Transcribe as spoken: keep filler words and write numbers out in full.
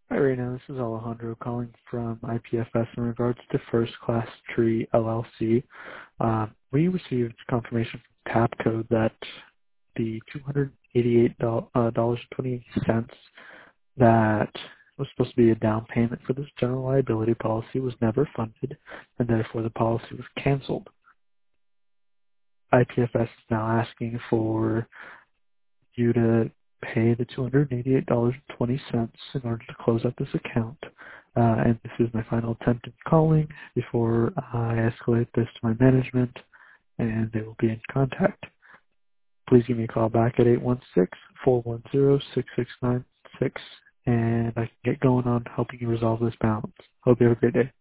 Hi, Raina. This is Alejandro calling from I P F S in regards to First Class Tree L L C. Um, we received confirmation from TAPCO that the two hundred eighty-eight dollars and twenty-eight cents that was supposed to be a down payment for this general liability policy was never funded, and therefore the policy was canceled. I P F S is now asking for you to pay the two hundred eighty-eight dollars and twenty cents in order to close out this account. Uh, and this is my final attempt at calling before I escalate this to my management, and they will be in contact. Please give me a call back at eight one six, four one zero, six six nine six, and I can get going on helping you resolve this balance. Hope you have a great day.